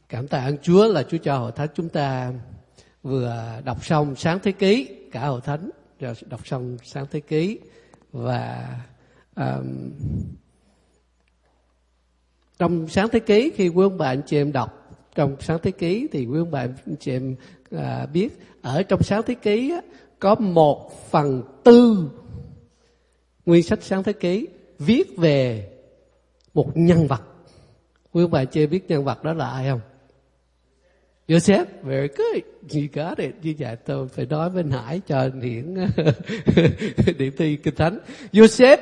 Cảm tạ ơn Chúa là Chúa cho hội thánh chúng ta vừa đọc xong Sáng Thế Ký, cả hội thánh rồi đọc xong Sáng Thế Ký. Và trong Sáng Thế Ký, khi quý ông bà anh chị em đọc trong Sáng Thế Ký thì quý ông bà anh chị em biết ở trong Sáng Thế Ký có 1/4 nguyên sách Sáng Thế Ký viết về một nhân vật. Quý ông bà anh chị em biết nhân vật đó là ai không? Joseph. Very good, you got it. Như vậy tôi phải nói với anh Hải cho anh Hiển điểm thi Kinh Thánh. Joseph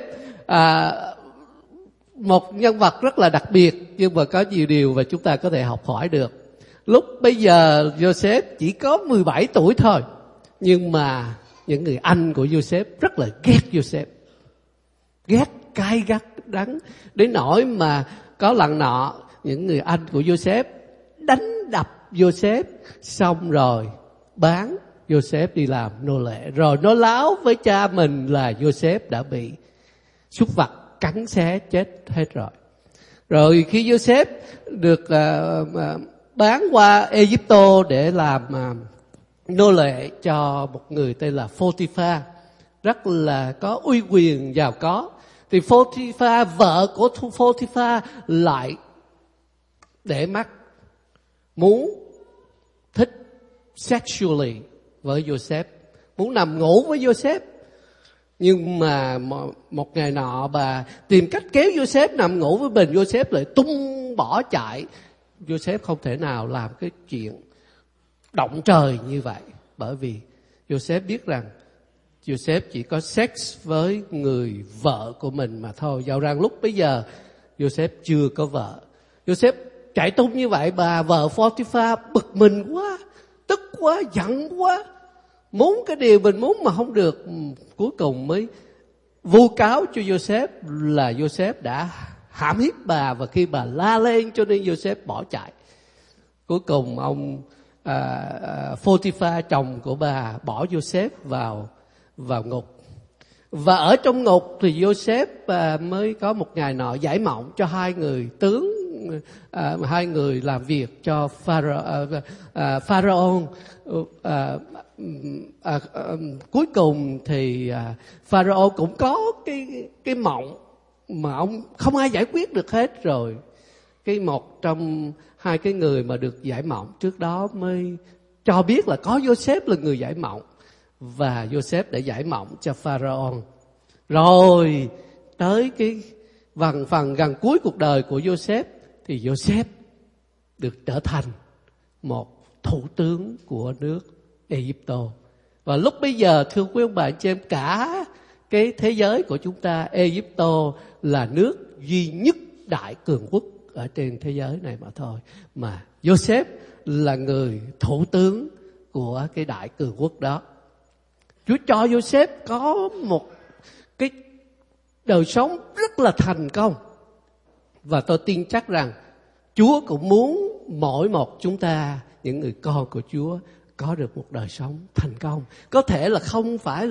một nhân vật rất là đặc biệt, nhưng mà có nhiều điều mà chúng ta có thể học hỏi được. Lúc bây giờ Joseph chỉ có 17 tuổi thôi, nhưng mà những người anh của Joseph rất là ghét Joseph, ghét cay gắt đắng, đến nỗi mà có lần nọ những người anh của Joseph đánh đập Joseph, xong rồi bán Joseph đi làm nô lệ, rồi nó láo với cha mình là Joseph đã bị súc vật cắn xé chết hết rồi. Rồi khi Joseph được bán qua Egypto để làm nô lệ cho một người tên là Photiphar, rất là có uy quyền giàu có, thì Photiphar, vợ của Photiphar lại để mắt muốn thích sexually với Joseph, muốn nằm ngủ với Joseph. Nhưng mà một ngày nọ bà tìm cách kéo Joseph nằm ngủ với mình, Joseph lại tung bỏ chạy. Joseph không thể nào làm cái chuyện động trời như vậy, bởi vì Joseph biết rằng Joseph chỉ có sex với người vợ của mình mà thôi. Dẫu rằng lúc bấy giờ Joseph chưa có vợ. Joseph chạy tung như vậy, bà vợ Photiphar bực mình quá, tức quá, giận quá, muốn cái điều mình muốn mà không được. Cuối cùng mới vu cáo cho Joseph là Joseph đã hãm hiếp bà, và khi bà la lên cho nên Joseph bỏ chạy. Cuối cùng ông Photiphar, chồng của bà, bỏ Joseph vào ngục. Và ở trong ngục thì Joseph mới có một ngày nọ giải mộng cho hai người tướng, hai người làm việc cho Pharaoh. Cuối cùng thì Pharaoh cũng có cái mộng mà ông không ai giải quyết được hết rồi. Cái một trong hai cái người mà được giải mộng trước đó mới cho biết là có Joseph là người giải mộng, và Joseph đã giải mộng cho Pharaoh. Rồi tới cái phần gần cuối cuộc đời của Joseph thì Joseph được trở thành một thủ tướng của nước Egypto. Và lúc bây giờ thưa quý ông bà anh chị em, cả cái thế giới của chúng ta, Egypto là nước duy nhất đại cường quốc ở trên thế giới này mà thôi, mà Joseph là người thủ tướng của cái đại cường quốc đó. Chúa cho Joseph có một cái đời sống rất là thành công, và tôi tin chắc rằng Chúa cũng muốn mỗi một chúng ta, những người con của Chúa, có được một đời sống thành công. Có thể là không phải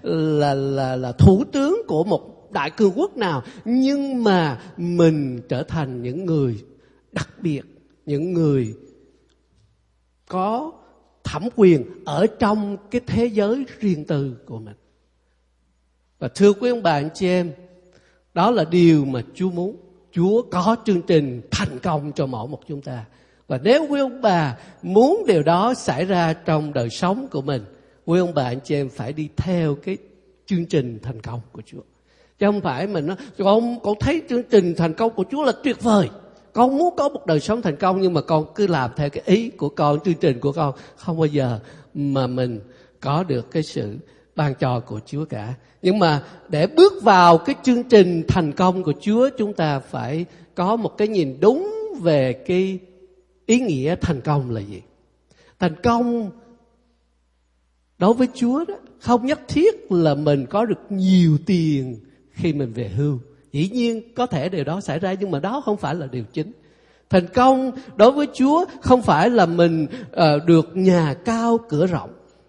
là thủ tướng của một đại cường quốc nào, nhưng mà mình trở thành những người đặc biệt, những người có thẩm quyền ở trong cái thế giới riêng tư của mình. Và thưa quý ông bà anh chị em, đó là điều mà Chúa muốn. Chúa có chương trình thành công cho mỗi một chúng ta. Và nếu quý ông bà muốn điều đó xảy ra trong đời sống của mình, quý ông bà anh chị em phải đi theo cái chương trình thành công của Chúa. Chứ không phải mình nói, con thấy chương trình thành công của Chúa là tuyệt vời, con muốn có một đời sống thành công, nhưng mà con cứ làm theo cái ý của con, chương trình của con, không bao giờ mà mình có được cái sự ban cho của Chúa cả. Nhưng mà để bước vào cái chương trình thành công của Chúa, chúng ta phải có một cái nhìn đúng về cái ý nghĩa thành công là gì. Thành công đối với Chúa đó, không nhất thiết là mình có được nhiều tiền khi mình về hưu. Dĩ nhiên có thể điều đó xảy ra, nhưng mà đó không phải là điều chính. Thành công đối với Chúa không phải là mình được nhà cao cửa rộng.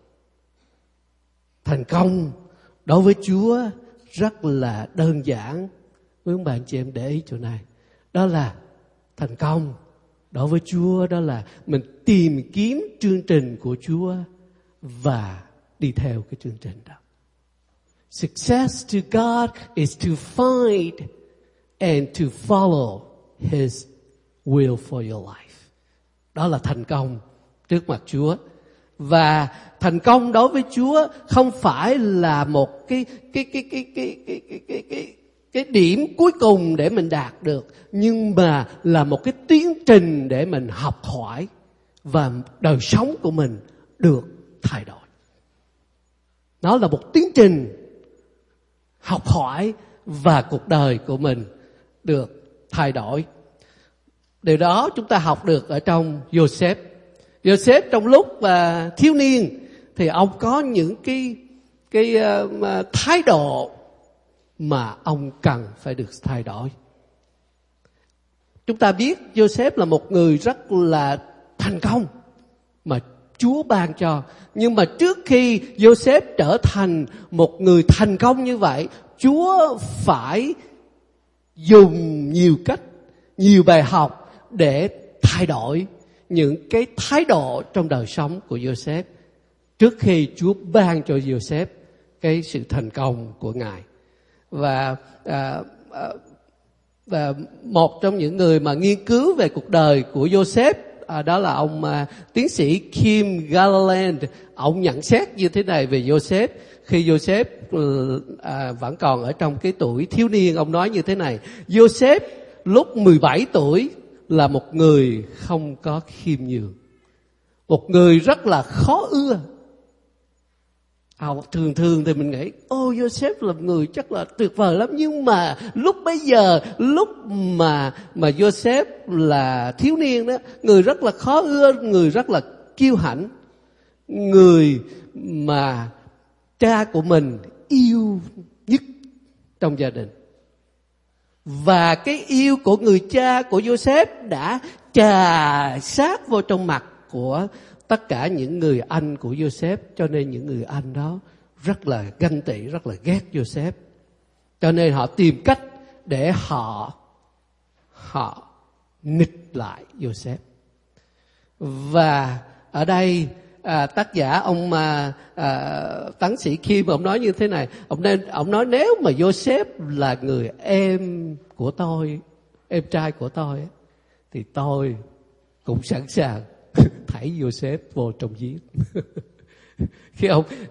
Thành công đối với Chúa rất là đơn giản. Quý ông bà anh chị em để ý chỗ này. Đó là thành công đối với Chúa đó là mình tìm kiếm chương trình của Chúa và đi theo cái chương trình đó. Success to God is to find and to follow His will for your life. Đó là thành công trước mặt Chúa. Và thành công đối với Chúa không phải là một cái điểm cuối cùng để mình đạt được, nhưng mà là một cái tiến trình để mình học hỏi và đời sống của mình được thay đổi. Nó là một tiến trình học hỏi và cuộc đời của mình được thay đổi. Điều đó chúng ta học được ở trong Joseph. Joseph trong lúc thiếu niên thì ông có những cái thái độ mà ông cần phải được thay đổi. Chúng ta biết Joseph là một người rất là thành công mà Chúa ban cho. Nhưng mà trước khi Joseph trở thành một người thành công như vậy, Chúa phải dùng nhiều cách, nhiều bài học để thay đổi những cái thái độ trong đời sống của Joseph trước khi Chúa ban cho Joseph cái sự thành công của Ngài. Và một trong những người mà nghiên cứu về cuộc đời của Joseph, đó là ông tiến sĩ Kim Gilliland. Ông nhận xét như thế này về Joseph. Khi Joseph vẫn còn ở trong cái tuổi thiếu niên, ông nói như thế này: Joseph lúc 17 tuổi là một người không có khiêm nhường, một người rất là khó ưa. Thường thì mình nghĩ Joseph là một người chắc là tuyệt vời lắm. Nhưng mà lúc bấy giờ, lúc mà Joseph là thiếu niên đó, người rất là khó ưa, người rất là kiêu hãnh, người mà cha của mình yêu nhất trong gia đình. Và cái yêu của người cha của Joseph đã chà sát vô trong mặt của tất cả những người anh của Joseph, cho nên những người anh đó rất là ganh tị, rất là ghét Joseph. Cho nên họ tìm cách để họ nghịch lại Joseph. Và ở đây tác giả ông tấn sĩ Kim, ông nói như thế này. Ông nói nếu mà Joseph là người em của tôi, em trai của tôi, thì tôi cũng sẵn sàng thảy Joseph vô trong giếng. Khi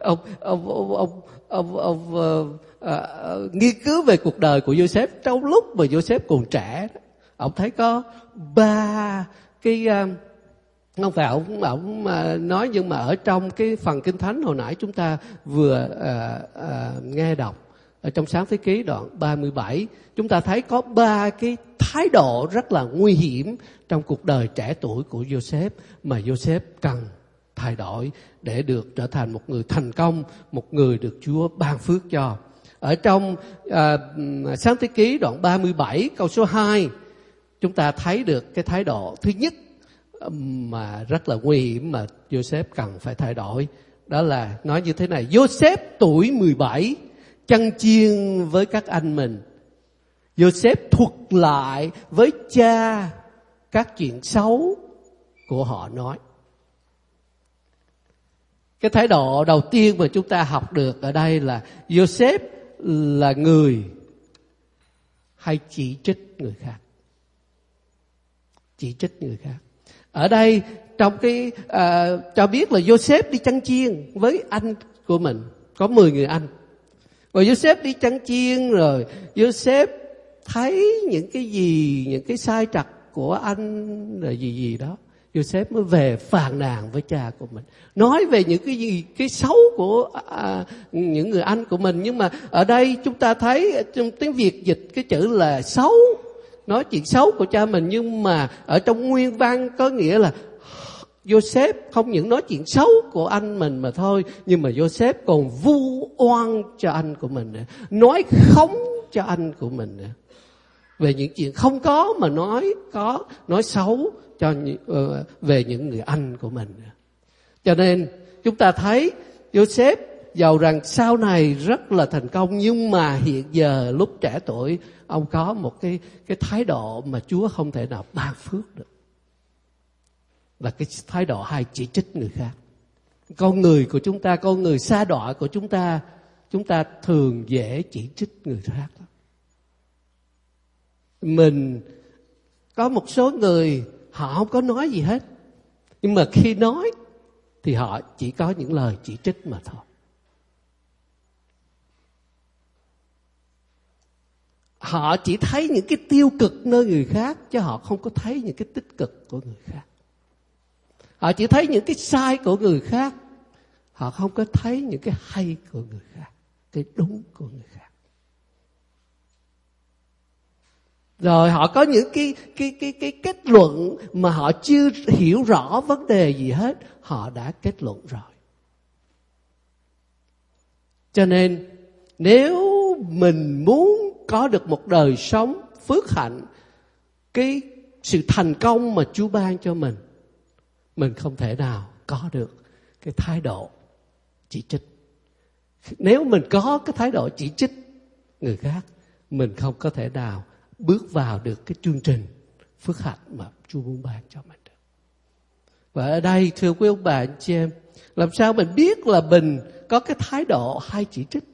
ông nghiên cứu về cuộc đời của Joseph trong lúc mà Joseph còn trẻ, ông thấy có 3 cái không phải ông nói, nhưng mà ở trong cái phần Kinh Thánh hồi nãy chúng ta vừa nghe đọc ở trong Sáng Thế Ký đoạn 37, chúng ta thấy có 3 cái thái độ rất là nguy hiểm trong cuộc đời trẻ tuổi của Joseph mà Joseph cần thay đổi để được trở thành một người thành công, một người được Chúa ban phước cho. Ở trong Sáng Thế Ký đoạn 37 câu số 2, chúng ta thấy được cái thái độ thứ nhất mà rất là nguy hiểm mà Joseph cần phải thay đổi. Đó là nói như thế này: Joseph tuổi 17 chăn chiên với các anh mình. Joseph thuật lại với cha các chuyện xấu của họ nói. Cái thái độ đầu tiên mà chúng ta học được ở đây là Joseph là người hay chỉ trích người khác. Chỉ trích người khác. Ở đây trong cái cho biết là Joseph đi chăn chiên với anh của mình, có 10 người anh. Rồi Joseph đi chăn chiên, rồi Joseph thấy những cái gì, những cái sai trật của anh rồi gì đó. Joseph mới về phàn nàn với cha của mình, nói về những cái gì, cái xấu của những người anh của mình. Nhưng mà ở đây chúng ta thấy trong tiếng Việt dịch cái chữ là xấu, nói chuyện xấu của cha mình. Nhưng mà ở trong nguyên văn có nghĩa là Joseph không những nói chuyện xấu của anh mình mà thôi, nhưng mà Joseph còn vu oan cho anh của mình nữa, nói khống cho anh của mình nữa. Về những chuyện không có mà nói xấu cho về những người anh của mình nữa. Cho nên chúng ta thấy Joseph dầu rằng sau này rất là thành công, nhưng mà hiện giờ lúc trẻ tuổi ông có một cái thái độ mà Chúa không thể nào ban phước được. là cái thái độ hay chỉ trích người khác. Con người của chúng ta, con người sa đọa của chúng ta thường dễ chỉ trích người khác lắm. Mình có một số người họ không có nói gì hết, nhưng mà khi nói thì họ chỉ có những lời chỉ trích mà thôi. Họ chỉ thấy những cái tiêu cực nơi người khác, chứ họ không có thấy những cái tích cực của người khác. Họ chỉ thấy những cái sai của người khác, họ không có thấy những cái hay của người khác, cái đúng của người khác. Rồi họ có những cái kết luận mà họ chưa hiểu rõ vấn đề gì hết, họ đã kết luận rồi. Cho nên nếu mình muốn có được một đời sống phước hạnh, cái sự thành công mà Chúa ban cho mình không thể nào có được cái thái độ chỉ trích. Nếu mình có cái thái độ chỉ trích người khác, mình không có thể nào bước vào được cái chương trình phước hạnh mà Chúa muốn ban cho mình được. Và ở đây thưa quý ông bà anh chị em, làm sao mình biết là mình có cái thái độ hay chỉ trích?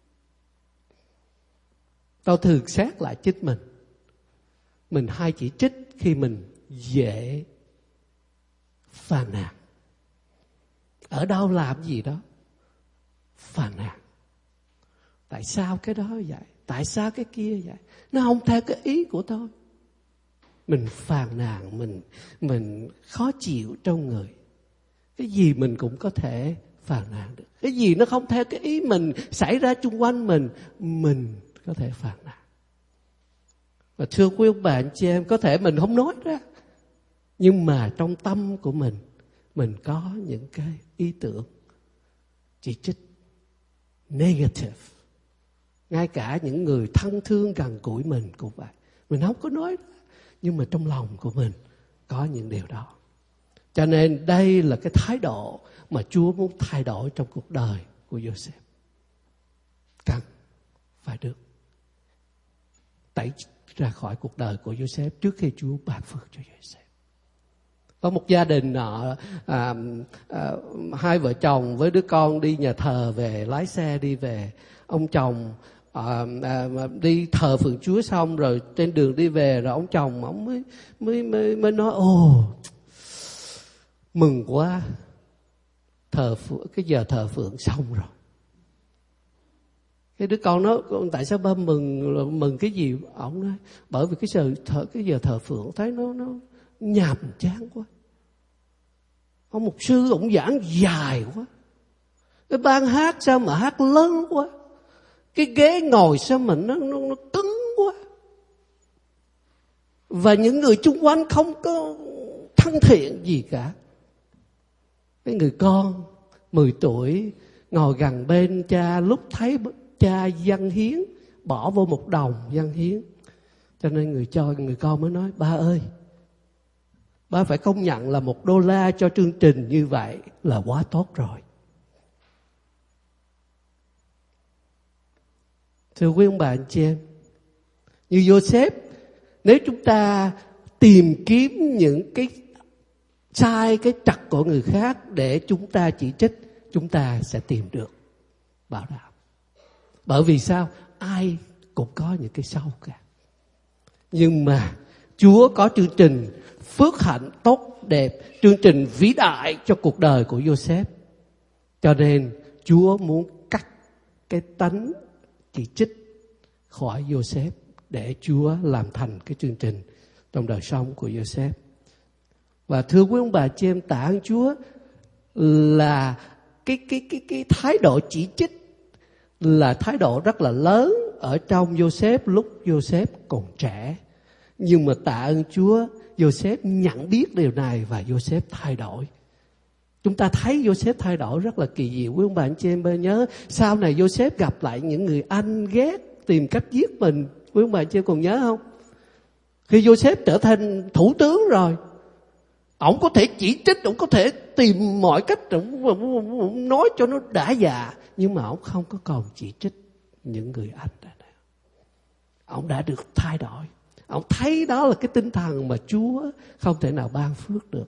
Tôi thường xét lại chính mình. Mình hay chỉ trích khi mình dễ phàn nàn. Ở đâu làm gì đó phàn nàn. Tại sao cái đó vậy? Tại sao cái kia vậy? Nó không theo cái ý của tôi. Mình phàn nàn, mình khó chịu trong người. Cái gì mình cũng có thể phàn nàn được. Cái gì nó không theo cái ý mình xảy ra chung quanh mình có thể phàn nàn. Và thưa quý ông bà anh chị em, có thể mình không nói ra, nhưng mà trong tâm của mình có những cái ý tưởng chỉ trích, negative. Ngay cả những người thân thương gần gũi mình cũng vậy. Mình không có nói ra, nhưng mà trong lòng của mình có những điều đó. Cho nên đây là cái thái độ mà Chúa muốn thay đổi trong cuộc đời của Joseph. Cần phải được tẩy ra khỏi cuộc đời của Joseph trước khi Chúa ban phước cho Joseph. Có một gia đình hai vợ chồng với đứa con đi nhà thờ về, lái xe đi về. Ông chồng đi thờ phượng Chúa xong rồi trên đường đi về, rồi ông chồng ông mới nói: ồ, mừng quá, cái giờ thờ phượng xong rồi. Cái đứa con nói: tại sao ba mừng cái gì? Ông nói: bởi vì cái giờ thờ phượng thấy nó nhàm chán quá. Ông mục sư ông giảng dài quá. Cái ban hát sao mà hát lớn quá. Cái ghế ngồi sao mà nó cứng quá. Và những người chung quanh không có thân thiện gì cả. Cái người con 10 tuổi ngồi gần bên cha, lúc thấy cha dâng hiến, bỏ vô 1 đồng dâng hiến. Cho nên người con mới nói: ba ơi, ba phải công nhận là $1 cho chương trình như vậy là quá tốt rồi. Thưa quý ông bà anh chị em, như Joseph, nếu chúng ta tìm kiếm những cái sai, cái trật của người khác để chúng ta chỉ trích, chúng ta sẽ tìm được bảo đảm. Bởi vì sao? Ai cũng có những cái sâu cả. Nhưng mà Chúa có chương trình phước hạnh tốt đẹp, chương trình vĩ đại cho cuộc đời của Joseph. Cho nên Chúa muốn cắt cái tánh chỉ trích khỏi Joseph để Chúa làm thành cái chương trình trong đời sống của Joseph. Và thưa quý ông bà chị em, tạ ơn Chúa là cái thái độ chỉ trích là thái độ rất là lớn ở trong Joseph lúc Joseph còn trẻ. Nhưng mà tạ ơn Chúa, Joseph nhận biết điều này và Joseph thay đổi. Chúng ta thấy Joseph thay đổi rất là kỳ diệu. Quý ông bà anh chị em nhớ sau này Joseph gặp lại những người anh ghét tìm cách giết mình. Quý ông bà anh chị em còn nhớ không? Khi Joseph trở thành thủ tướng rồi, ông có thể chỉ trích, ông có thể tìm mọi cách, ông nói cho nó đã dạ, nhưng mà ông không có còn chỉ trích những người anh đó nữa. Ông đã được thay đổi. Ông thấy đó là cái tinh thần mà Chúa không thể nào ban phước được.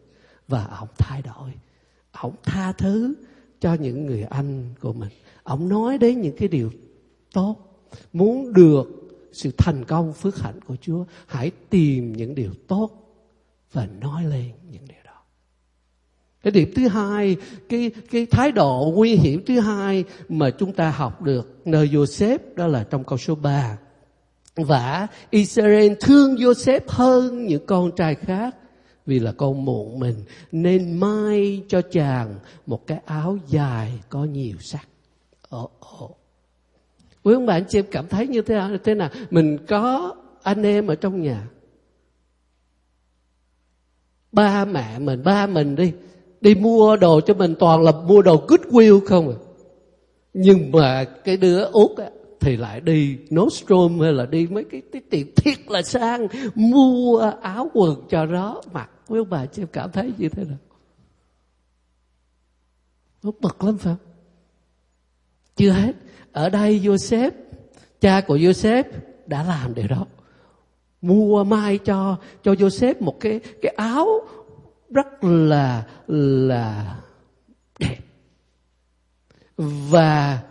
Và ông thay đổi. Ông tha thứ cho những người anh của mình. Ông nói đến những cái điều tốt. Muốn được sự thành công, phước hạnh của Chúa, hãy tìm những điều tốt và nói lên những điều đó. Cái điểm thứ hai, cái thái độ nguy hiểm thứ hai mà chúng ta học được nơi Joseph, đó là trong câu số 3. Và Israel thương Joseph hơn những con trai khác vì là con muộn mình, nên may cho chàng một cái áo dài có nhiều sắc. Quý ông bạn chị em cảm thấy như thế nào? Mình có anh em ở trong nhà, ba mẹ mình, ba mình đi mua đồ cho mình toàn là mua đồ Goodwill không à. Nhưng mà cái đứa út á thì lại đi Nordstrom hay là đi mấy cái tiệm thiệt là sang mua áo quần cho nó mặc. Quý ông bà chị em cảm thấy như thế nào? Nó bực lắm phải không? Chưa hết, ở đây Joseph, cha của Joseph đã làm điều đó. Mua may cho Joseph một cái áo rất là đẹp. Và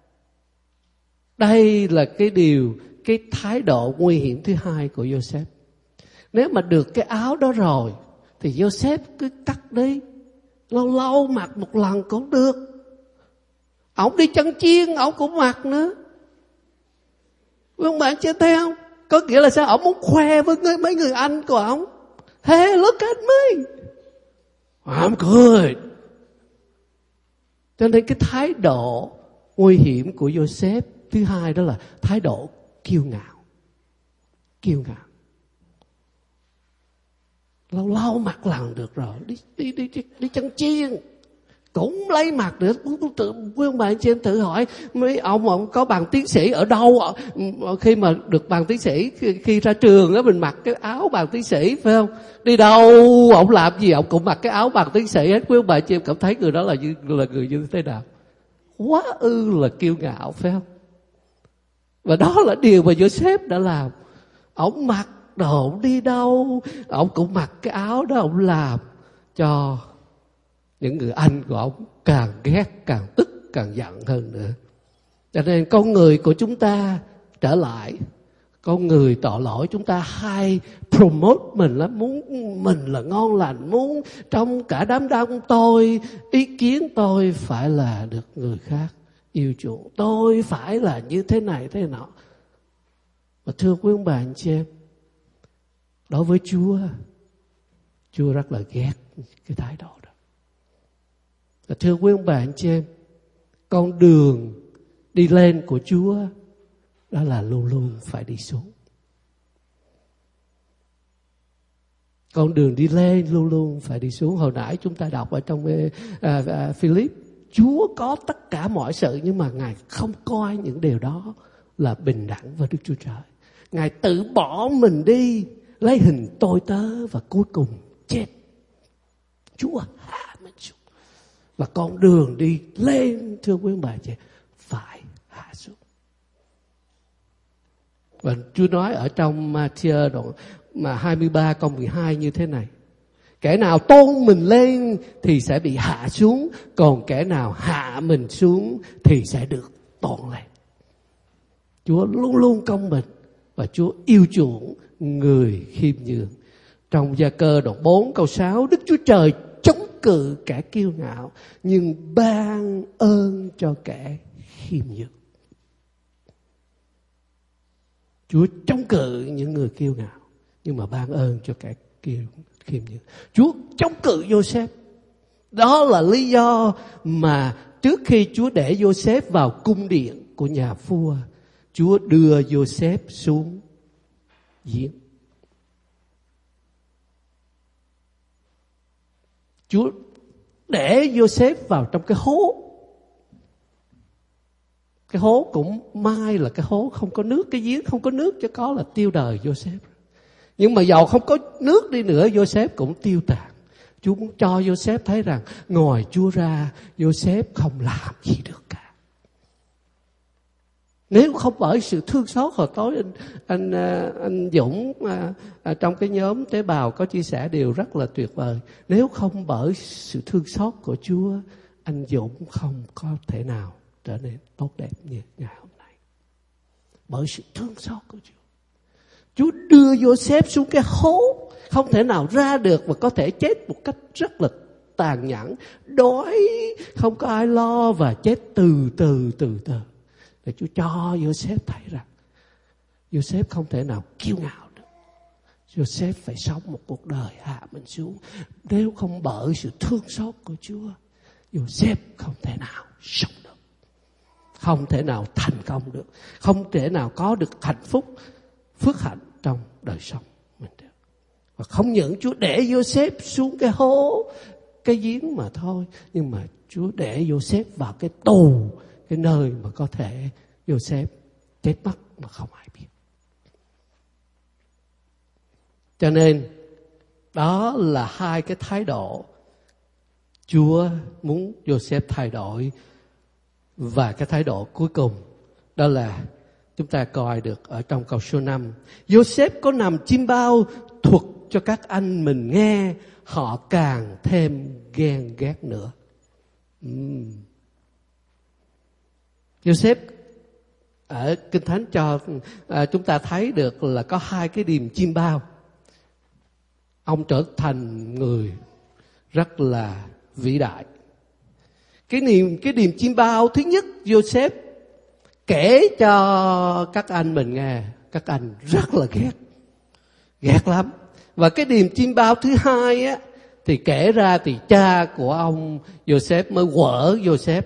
đây là cái thái độ nguy hiểm thứ hai của Joseph. Nếu mà được cái áo đó rồi thì Joseph cứ cắt đi, lâu lâu mặc một lần cũng được. Ông đi chân chiên ông cũng mặc nữa. Các bạn chưa thấy không? Có nghĩa là sao? Ông muốn khoe với mấy người anh của ông. Hey, look at me, I'm good. Cho nên cái thái độ nguy hiểm của Joseph thứ hai đó là thái độ kiêu ngạo. Kiêu ngạo. Lâu lâu mặc lần được rồi, đi chân chiên cũng lấy mặt được. Quý ông bà anh chị em thử hỏi mấy ông có bằng tiến sĩ ở đâu, khi mà được bằng tiến sĩ, khi ra trường á mình mặc cái áo bằng tiến sĩ phải không? Đi đâu ông làm gì ông cũng mặc cái áo bằng tiến sĩ hết. Quý ông bà anh chị em cảm thấy người đó là người như thế nào? Quá là kiêu ngạo phải không? Và đó là điều mà Joseph đã làm. Ông mặc đồ, ông đi đâu ông cũng mặc cái áo đó, ông làm cho những người anh của ông càng ghét, càng tức, càng giận hơn nữa. Cho nên con người của chúng ta trở lại, con người tội lỗi chúng ta hay promote mình lắm, muốn mình là ngon lành, muốn trong cả đám đông tôi, ý kiến tôi phải là được người khác yêu chuộng, tôi phải là như thế này thế nọ. Và thưa quý ông bà anh chị em, đối với Chúa rất là ghét cái thái độ đó. Và thưa quý ông bà anh chị em, con đường đi lên của Chúa đó là luôn luôn phải đi xuống. Con đường đi lên luôn luôn phải đi xuống. Hồi nãy chúng ta đọc ở trong Philip, Chúa có tất cả mọi sự nhưng mà Ngài không coi những điều đó là bình đẳng với Đức Chúa Trời. Ngài tự bỏ mình đi, lấy hình tôi tớ và cuối cùng chết. Chúa hạ mình xuống. Và con đường đi lên, thưa quý ông bà chị, phải hạ xuống. Và Chúa nói ở trong Ma-thi-ơ đoạn 23 câu 12 như thế này: kẻ nào tôn mình lên thì sẽ bị hạ xuống, còn kẻ nào hạ mình xuống thì sẽ được tôn lên. Chúa luôn luôn công bình và Chúa yêu chuộng người khiêm nhường. Trong Gia-cơ đoạn 4 câu 6, Đức Chúa Trời chống cự kẻ kiêu ngạo nhưng ban ơn cho kẻ khiêm nhường. Chúa chống cự những người kiêu ngạo nhưng mà ban ơn cho kẻ khiêm nhường. Chúa chống cự Joseph. Đó là lý do mà trước khi Chúa để Joseph vào cung điện của nhà vua, Chúa đưa Joseph xuống giếng. Chúa để Joseph vào trong cái hố. Cái hố cũng may là cái hố không có nước, cái giếng không có nước, chứ có là tiêu đời Joseph. Nhưng mà dầu không có nước đi nữa, Joseph cũng tiêu tàn. Chúa muốn cho Joseph thấy rằng ngoài Chúa ra, Joseph không làm gì được cả. Nếu không bởi sự thương xót, hồi tối anh Dũng trong cái nhóm tế bào có chia sẻ điều rất là tuyệt vời. Nếu không bởi sự thương xót của Chúa, anh Dũng không có thể nào trở nên tốt đẹp như ngày hôm nay. Bởi sự thương xót của Chúa. Chúa đưa Joseph xuống cái hố không thể nào ra được và có thể chết một cách rất là tàn nhẫn, đói, không có ai lo và chết từ từ. Để Chúa cho Joseph thấy rằng Joseph không thể nào kiêu ngạo được. Joseph phải sống một cuộc đời hạ mình xuống. Nếu không bởi sự thương xót của Chúa, Joseph không thể nào sống được, không thể nào thành công được, không thể nào có được hạnh phúc, phước hạnh trong đời sống mình được. Và không những Chúa để Joseph xuống cái hố, cái giếng mà thôi, nhưng mà Chúa để Joseph vào cái tù, cái nơi mà có thể Joseph chết mất mà không ai biết. Cho nên đó là hai cái thái độ Chúa muốn Joseph thay đổi. Và cái thái độ cuối cùng đó là chúng ta coi được ở trong câu số 5. Joseph có nằm chiêm bao thuật cho các anh mình nghe, họ càng thêm ghen ghét nữa. Joseph ở Kinh Thánh cho chúng ta thấy được là có hai cái điềm chiêm bao. Ông trở thành người rất là vĩ đại. Cái điềm chiêm bao thứ nhất, Joseph kể cho các anh mình nghe, các anh rất là ghét lắm. Và cái điềm chiêm bao thứ hai á, thì kể ra thì cha của ông Joseph mới quở Joseph.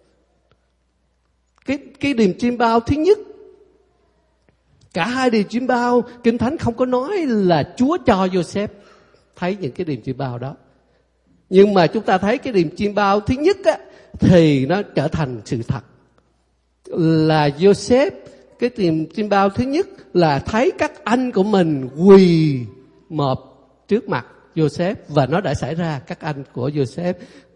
Cái điềm chiêm bao thứ nhất, cả hai điềm chiêm bao Kinh Thánh không có nói là Chúa cho Joseph thấy những cái điềm chiêm bao đó. Nhưng mà chúng ta thấy cái điềm chiêm bao thứ nhất á, thì nó trở thành sự thật. Là Joseph, cái điềm chiêm bao thứ nhất là thấy các anh của mình quỳ mọp trước mặt Joseph, và nó đã xảy ra. Các anh của Joseph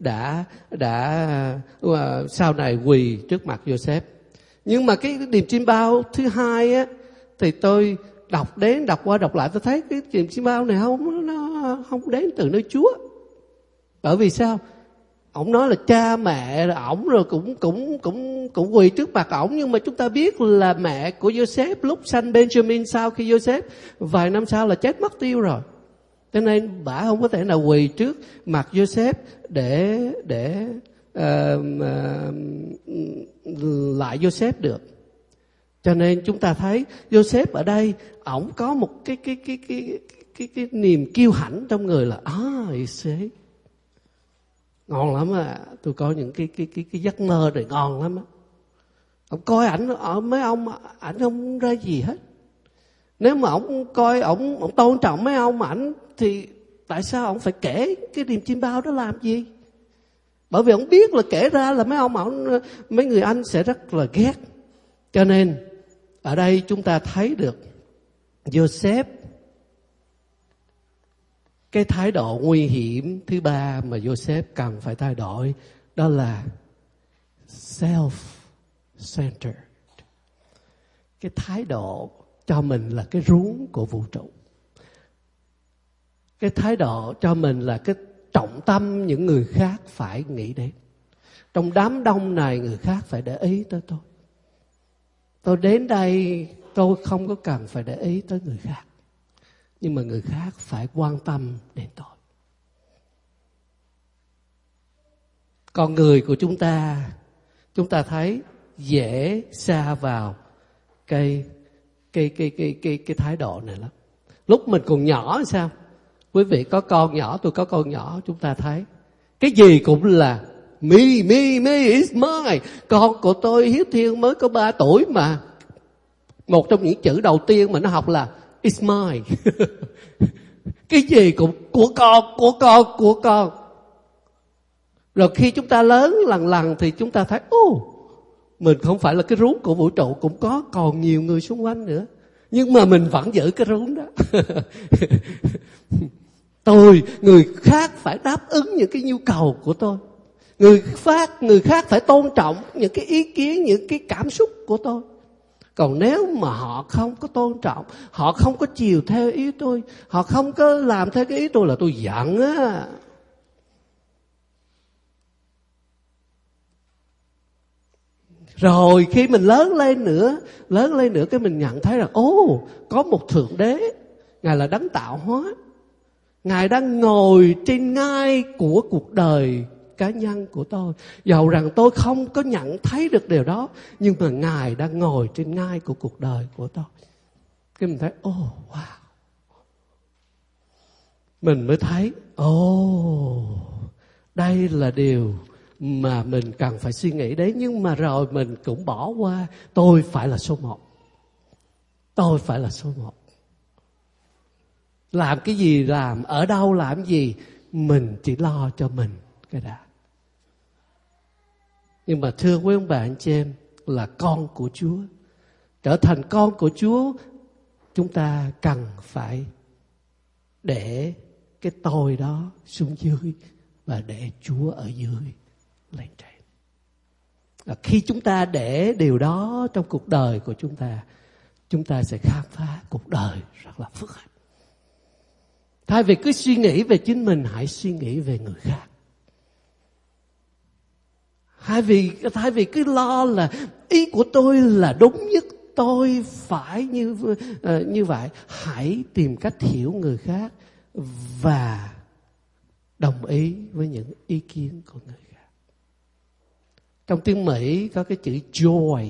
đã sau này quỳ trước mặt Joseph. Nhưng mà cái điềm chiêm bao thứ hai á, thì tôi đọc qua đọc lại, tôi thấy cái điềm chiêm bao này nó không đến từ nơi Chúa. Bởi vì sao? Ông nói là cha mẹ ổng rồi cũng quỳ trước mặt ổng, nhưng mà chúng ta biết là mẹ của Joseph lúc sanh Benjamin sau khi Joseph vài năm sau là chết mất tiêu rồi. Cho nên bà không có thể nào quỳ trước mặt Joseph để lại Joseph được. Cho nên chúng ta thấy Joseph ở đây ổng có một cái niềm kiêu hãnh trong người là Israel. Ngon lắm à, tôi có những cái giấc mơ này ngon lắm á. Ông coi ảnh ở mấy ông, ảnh không ra gì hết. Nếu mà ông coi ông tôn trọng mấy ông ảnh, thì tại sao ông phải kể cái điềm chiêm bao đó làm gì? Bởi vì ông biết là kể ra là mấy người anh sẽ rất là ghét. Cho nên ở đây chúng ta thấy được Joseph, cái thái độ nguy hiểm thứ ba mà Joseph cần phải thay đổi, đó là self-centered. Cái thái độ cho mình là cái ruống của vũ trụ. Cái thái độ cho mình là cái trọng tâm những người khác phải nghĩ đến. Trong đám đông này người khác phải để ý tới tôi. Tôi đến đây tôi không có cần phải để ý tới người khác, nhưng mà người khác phải quan tâm đến tôi. Con người của chúng ta thấy dễ sa vào cái thái độ này lắm. Lúc mình còn nhỏ sao? Quý vị có con nhỏ, tôi có con nhỏ, chúng ta thấy cái gì cũng là me, it's mine. Con của tôi Hiếu Thiên mới có 3 tuổi mà một trong những chữ đầu tiên mà nó học là it's mine. Cái gì cũng của con. Rồi khi chúng ta lớn lần thì chúng ta thấy mình không phải là cái rốn của vũ trụ, cũng có còn nhiều người xung quanh nữa, nhưng mà mình vẫn giữ cái rốn đó. Người khác phải đáp ứng những cái nhu cầu của tôi. Người khác phải tôn trọng những cái ý kiến, những cái cảm xúc của tôi. Còn nếu mà họ không có tôn trọng, họ không có chiều theo ý tôi, họ không có làm theo cái ý tôi là tôi giận á. Rồi khi mình lớn lên nữa cái mình nhận thấy rằng có một Thượng Đế, Ngài là đấng tạo hóa. Ngài đang ngồi trên ngai của cuộc đời cá nhân của tôi. Dầu rằng tôi không có nhận thấy được điều đó, nhưng mà Ngài đang ngồi trên ngai của cuộc đời của tôi. Cái mình thấy, wow. Mình mới thấy, đây là điều mà mình cần phải suy nghĩ đấy. Nhưng mà rồi mình cũng bỏ qua, tôi phải là số 1. Tôi phải là số 1. Làm cái gì làm, ở đâu làm gì, mình chỉ lo cho mình cái đã. Nhưng mà thưa quý ông bà anh chị em, là con của Chúa, trở thành con của Chúa, chúng ta cần phải để cái tôi đó xuống dưới và để Chúa ở dưới lên trên. Khi chúng ta để điều đó trong cuộc đời của chúng ta sẽ khám phá cuộc đời rất là phước hạnh. Thay vì cứ suy nghĩ về chính mình, hãy suy nghĩ về người khác. Thay vì cứ lo là ý của tôi là đúng nhất, tôi phải như vậy, hãy tìm cách hiểu người khác và đồng ý với những ý kiến của người khác. Trong tiếng Mỹ có cái chữ joy,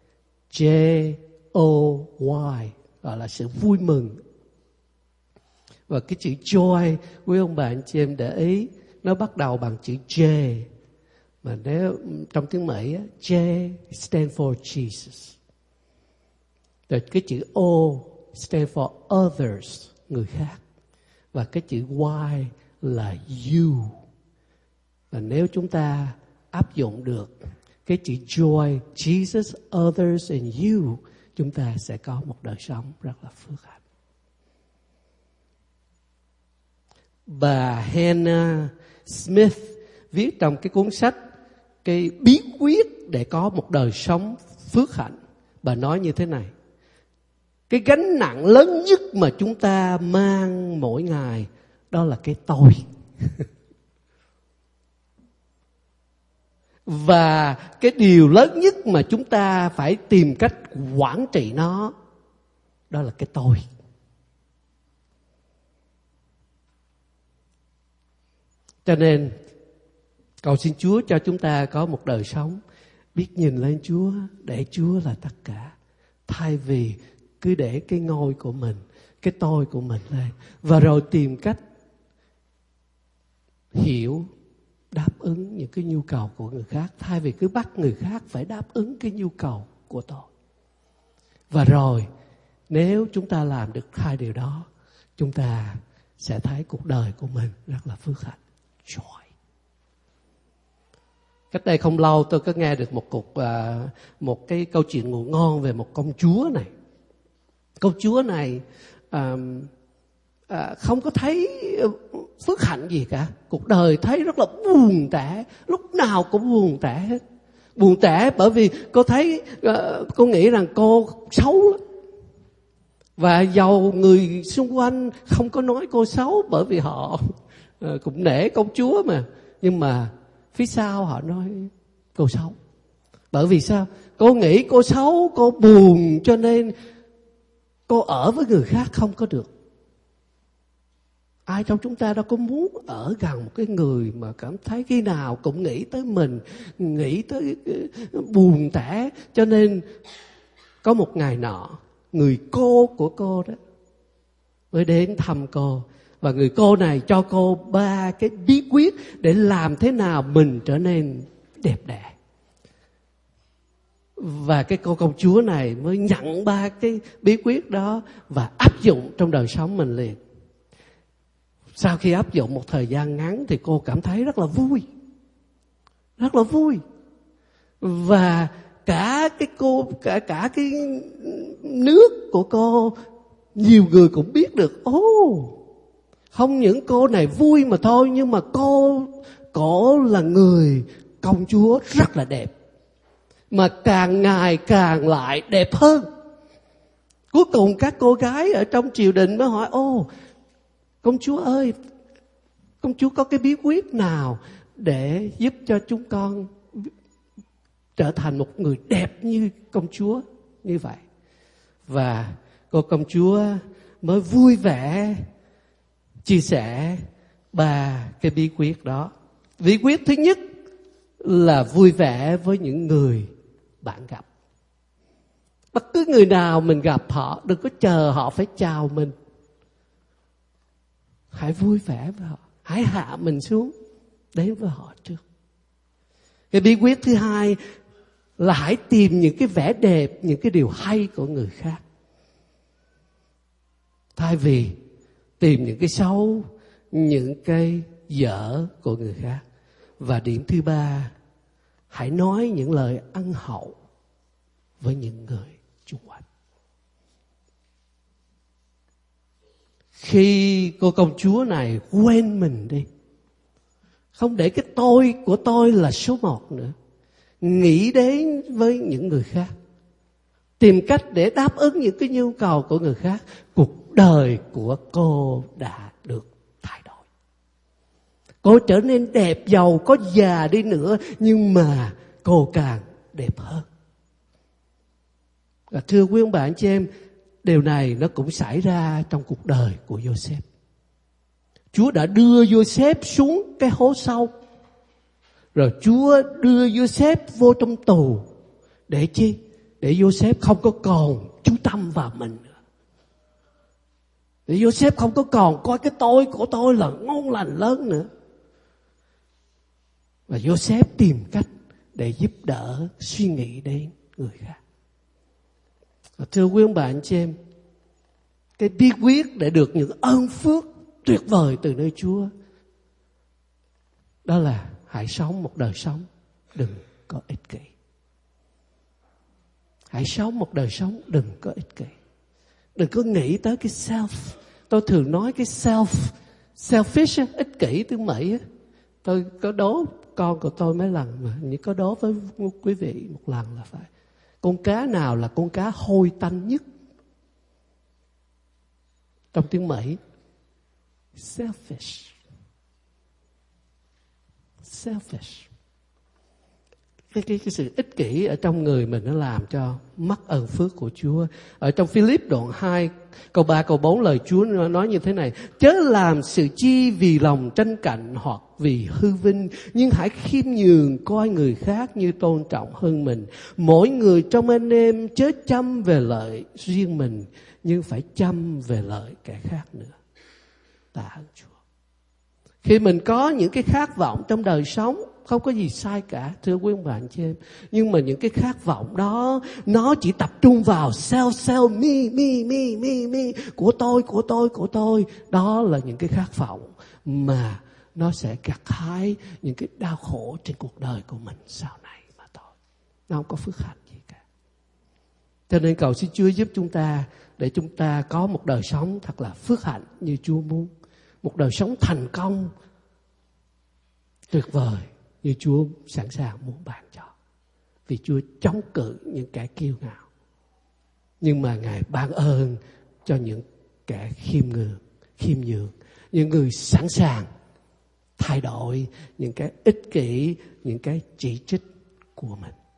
J-O-Y, gọi là sự vui mừng. Và cái chữ joy, quý ông bà anh chị em để ý, nó bắt đầu bằng chữ J. Mà nếu trong tiếng Mỹ, J stand for Jesus. Rồi cái chữ O stand for others, người khác. Và cái chữ Y là you. Và nếu chúng ta áp dụng được cái chữ joy, Jesus, others and you, chúng ta sẽ có một đời sống rất là phước hạnh. Bà Hannah Smith viết trong cái cuốn sách cái bí quyết để có một đời sống phước hạnh. Bà nói như thế này: cái gánh nặng lớn nhất mà chúng ta mang mỗi ngày đó là cái tôi. Và cái điều lớn nhất mà chúng ta phải tìm cách quản trị nó đó là cái tôi. Cho nên cầu xin Chúa cho chúng ta có một đời sống biết nhìn lên Chúa, để Chúa là tất cả, thay vì cứ để cái ngôi của mình, cái tôi của mình lên, và rồi tìm cách hiểu, đáp ứng những cái nhu cầu của người khác, thay vì cứ bắt người khác phải đáp ứng cái nhu cầu của tôi. Và rồi nếu chúng ta làm được hai điều đó, chúng ta sẽ thấy cuộc đời của mình rất là phước hạnh. Joy. Cách đây không lâu tôi có nghe được một cái câu chuyện ngụ ngon về một công chúa này. Công chúa này không có thấy phước hạnh gì cả. Cuộc đời thấy rất là buồn tẻ, lúc nào cũng buồn tẻ hết. Buồn tẻ bởi vì cô thấy, cô nghĩ rằng cô xấu lắm. Và dầu người xung quanh không có nói cô xấu, bởi vì họ cũng nể công chúa mà, nhưng mà phía sau họ nói cô xấu. Bởi vì sao? Cô nghĩ cô xấu, cô buồn, cho nên cô ở với người khác không có được. Ai trong chúng ta đâu có muốn ở gần một cái người mà cảm thấy khi nào cũng nghĩ tới mình, nghĩ tới buồn tẻ. Cho nên có một ngày nọ, người cô của cô đó mới đến thăm cô. Và người cô này cho cô 3 cái bí quyết để làm thế nào mình trở nên đẹp đẽ. Và cái cô công chúa này mới nhận 3 cái bí quyết đó và áp dụng trong đời sống mình liền. Sau khi áp dụng một thời gian ngắn thì cô cảm thấy rất là vui. Rất là vui. Và cả cái nước của cô, nhiều người cũng biết được. Không những cô này vui mà thôi, nhưng mà cô là người công chúa rất là đẹp. mà càng ngày càng lại đẹp hơn. Cuối cùng các cô gái ở trong triều đình mới hỏi: ô, công chúa ơi, công chúa có cái bí quyết nào để giúp cho chúng con trở thành một người đẹp như công chúa như vậy? Và cô công chúa mới vui vẻ chia sẻ 3 cái bí quyết đó. Bí quyết thứ nhất là vui vẻ với những người bạn gặp. Bất cứ người nào mình gặp họ, đừng có chờ họ phải chào mình. Hãy vui vẻ với họ, hãy hạ mình xuống, đến với họ trước. Cái bí quyết thứ hai là hãy tìm những cái vẻ đẹp, những cái điều hay của người khác, thay vì tìm những cái xấu, những cái dở của người khác. Và điểm thứ ba, hãy nói những lời ân hậu với những người xung quanh. Khi cô công chúa này quên mình đi, không để cái tôi của tôi là số 1 nữa, nghĩ đến với những người khác, tìm cách để đáp ứng những cái nhu cầu của người khác, cuộc đời của cô đã được thay đổi. Cô trở nên đẹp, giàu có già đi nữa, nhưng mà cô càng đẹp hơn. Và thưa quý ông bà anh chị em, điều này nó cũng xảy ra trong cuộc đời của Joseph. Chúa đã đưa Joseph xuống cái hố sâu, rồi Chúa đưa Joseph vô trong tù. Để chi? Để Joseph không có còn chú tâm vào mình nữa. Để Joseph không có còn coi cái tôi của tôi là ngon lành lớn nữa. Và Joseph tìm cách để giúp đỡ, suy nghĩ đến người khác. Và thưa quý ông bà anh chị em, cái bí quyết để được những ơn phước tuyệt vời từ nơi Chúa, đó là hãy sống một đời sống đừng có ích kỷ. Hãy sống một đời sống đừng có ích kỷ. Đừng có nghĩ tới cái self. Tôi thường nói cái selfish, ích kỷ tiếng Mỹ. Tôi có đố con của tôi mấy lần, mà như có đố với quý vị một lần là phải. Con cá nào là con cá hôi tanh nhất? Trong tiếng Mỹ, selfish. Cái sự ích kỷ ở trong người mình nó làm cho mất ơn phước của Chúa. Ở trong Philip đoạn 2 câu 3 câu 4 lời Chúa nói như thế này: chớ làm sự chi vì lòng tranh cạnh hoặc vì hư vinh, nhưng hãy khiêm nhường coi người khác như tôn trọng hơn mình. Mỗi người trong anh em chớ chăm về lợi riêng mình, nhưng phải chăm về lợi kẻ khác nữa. Tạ ơn Chúa. Khi mình có những cái khát vọng trong đời sống, không có gì sai cả, thưa quý ông bà anh chị em. Nhưng mà những cái khát vọng đó, nó chỉ tập trung vào self, me, của tôi. Đó là những cái khát vọng mà nó sẽ gặt hái những cái đau khổ trên cuộc đời của mình sau này mà thôi. Nó không có phước hạnh gì cả. Cho nên cầu xin Chúa giúp chúng ta, để chúng ta có một đời sống thật là phước hạnh như Chúa muốn. Một đời sống thành công tuyệt vời như Chúa sẵn sàng muốn ban cho. Vì Chúa chống cự những kẻ kiêu ngạo, nhưng mà Ngài ban ơn cho những kẻ khiêm nhường, những người sẵn sàng thay đổi những cái ích kỷ, những cái chỉ trích của mình.